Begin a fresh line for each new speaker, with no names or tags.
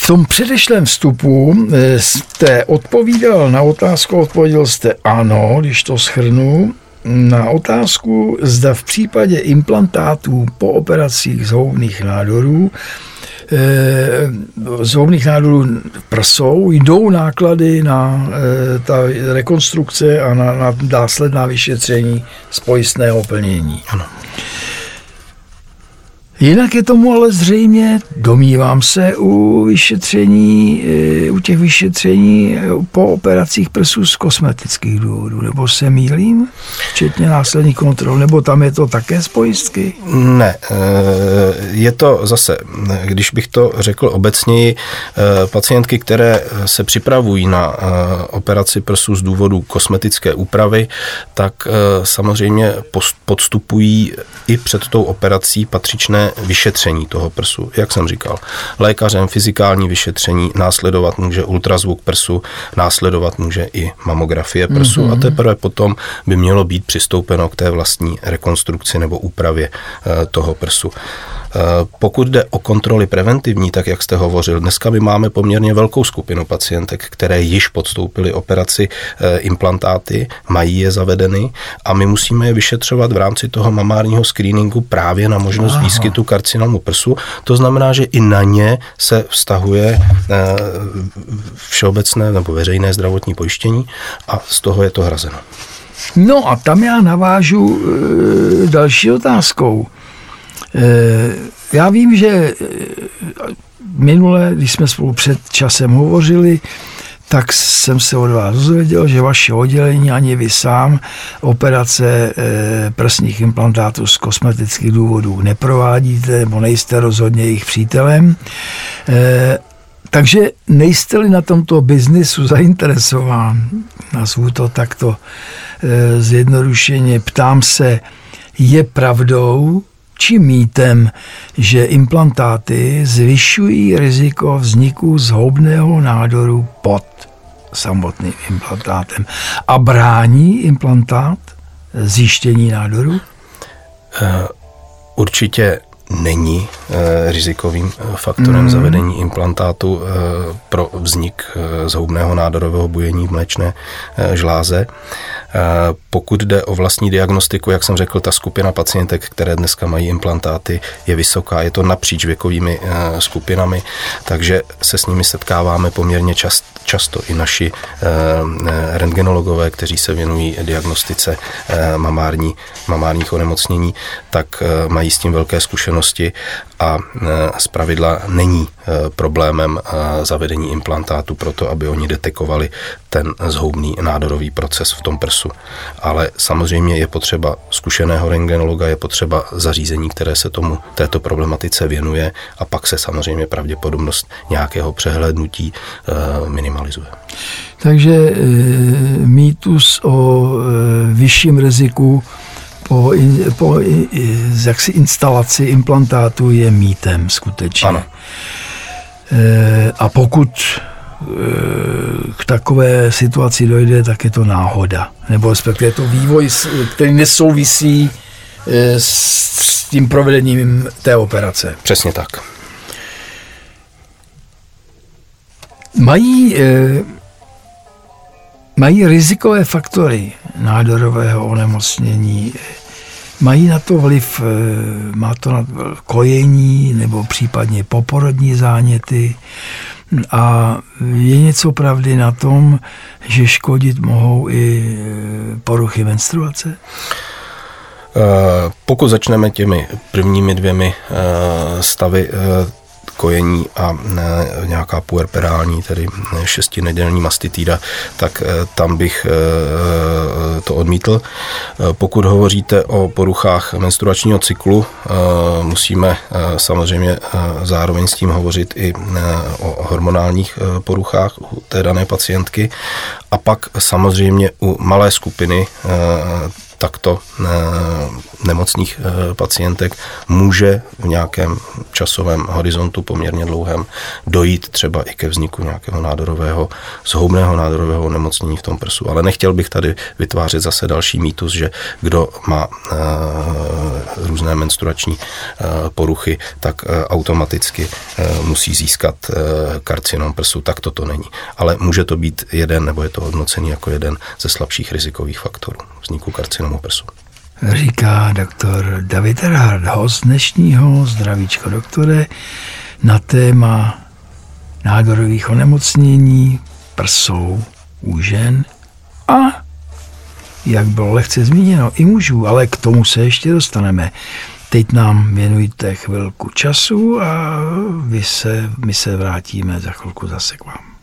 V tom předešlém vstupu jste odpověděl jste ano, když to shrnu, na otázku, zda v případě implantátů po operacích zhoubných nádorů prsou jdou náklady na ta rekonstrukce a na následná vyšetření z pojistného plnění.
Ano.
Jinak je tomu ale zřejmě, domnívám se, u těch vyšetření po operacích prsů z kosmetických důvodů. Nebo se mýlím? Včetně následných kontrol. Nebo tam je to také z pojistky?
Ne. Je to zase, když bych to řekl obecněji, pacientky, které se připravují na operaci prsů z důvodu kosmetické úpravy, tak samozřejmě podstupují i před tou operací patřičné vyšetření toho prsu. Jak jsem říkal, lékařem fyzikální vyšetření, následovat může ultrazvuk prsu, následovat může i mamografie prsu a teprve potom by mělo být přistoupeno k té vlastní rekonstrukci nebo úpravě toho prsu. Pokud jde o kontroly preventivní, tak jak jste hovořil, dneska my máme poměrně velkou skupinu pacientek, které již podstoupily operaci implantáty, mají je zavedeny a my musíme je vyšetřovat v rámci toho mamárního screeningu právě na možnost výskytu karcinomu prsu. To znamená, že i na ně se vztahuje všeobecné nebo veřejné zdravotní pojištění a z toho je to hrazeno.
No a tam já navážu další otázkou. Já vím, že minule, když jsme spolu před časem hovořili, tak jsem se od vás dozvěděl, že vaše oddělení ani vy sám operace prsních implantátů z kosmetických důvodů neprovádíte, nebo nejste rozhodně jejich přítelem. Takže nejste-li na tomto biznisu zainteresován, nazvu to takto zjednodušeně, ptám se, je pravdou či mýtem, že implantáty zvyšují riziko vzniku zhoubného nádoru pod samotným implantátem a brání implantát zjištění nádoru?
Určitě není rizikovým faktorem zavedení implantátu pro vznik zhoubného nádorového bujení v mléčné žláze. Pokud jde o vlastní diagnostiku, jak jsem řekl, ta skupina pacientek, které dneska mají implantáty, je vysoká, je to napříč věkovými skupinami, takže se s nimi setkáváme poměrně často i naši rentgenologové, kteří se věnují diagnostice mamárních onemocnění, tak mají s tím velké zkušenosti a zpravidla není problémem zavedení implantátu proto, aby oni detekovali ten zhoubný nádorový proces v tom prsu. Ale samozřejmě je potřeba zkušeného rentgenologa, je potřeba zařízení, které se této problematice věnuje a pak se samozřejmě pravděpodobnost nějakého přehlédnutí minimalizuje.
Takže mýtus o vyšším riziku po jaksi instalaci implantátu je mýtem skutečně.
Ano.
A pokud k takové situaci dojde, tak je to náhoda. Nebo respektive je to vývoj, který nesouvisí s tím provedením té operace.
Přesně tak.
Mají rizikové faktory nádorového onemocnění. Mají na to vliv, má to na kojení nebo případně poporodní záněty a je něco pravdy na tom, že škodit mohou i poruchy menstruace?
Pokud začneme těmi prvními dvěmi stavy kojení a nějaká puerperální, tedy 6nedělní mastitída, tak tam bych to odmítl. Pokud hovoříte o poruchách menstruačního cyklu, musíme samozřejmě zároveň s tím hovořit i o hormonálních poruchách u té dané pacientky. A pak samozřejmě u malé skupiny takto nemocných pacientek může v nějakém časovém horizontu poměrně dlouhém dojít třeba i ke vzniku nějakého zhoubného nádorového onemocnění v tom prsu. Ale nechtěl bych tady vytvářet zase další mýtus, že kdo má různé menstruační poruchy, tak automaticky musí získat karcinom prsu. Tak to není. Ale může to být jeden, nebo je to hodnocený jako jeden ze slabších rizikových faktorů vzniku karcinomu prsu.
Říká doktor David Erhard, host dnešního Zdravíčko doktore na téma nádorových onemocnění prsou u žen a, jak bylo lehce zmíněno, i mužů, ale k tomu se ještě dostaneme. Teď nám věnujte chvilku času a my se vrátíme za chvilku zase k vám.